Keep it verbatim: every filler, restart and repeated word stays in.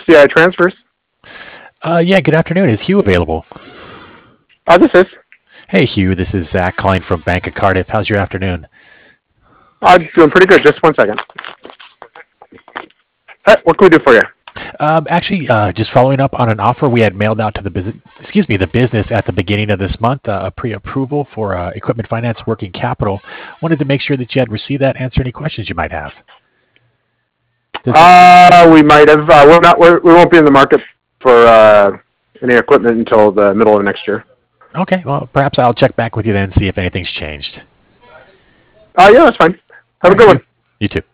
C I Transfers. Uh, yeah, good afternoon. Is Hugh available? Uh, this is. Hey, Hugh, this is Zach calling from Bank of Cardiff. How's your afternoon? Uh, doing pretty good. Just one second. Hey, what can we do for you? Um, actually, uh, just following up on an offer we had mailed out to the business, excuse me, the business at the beginning of this month, uh, a pre-approval for uh, equipment finance working capital. Wanted to make sure that you had received that, answer any questions you might have. Does Uh, we might have. Uh, we're not. We're, we won't be in the market for uh, any equipment until the middle of next year. Okay, well, perhaps I'll check back with you then and see if anything's changed. Uh, yeah, that's fine. Have All a right, good Hugh. one. You too.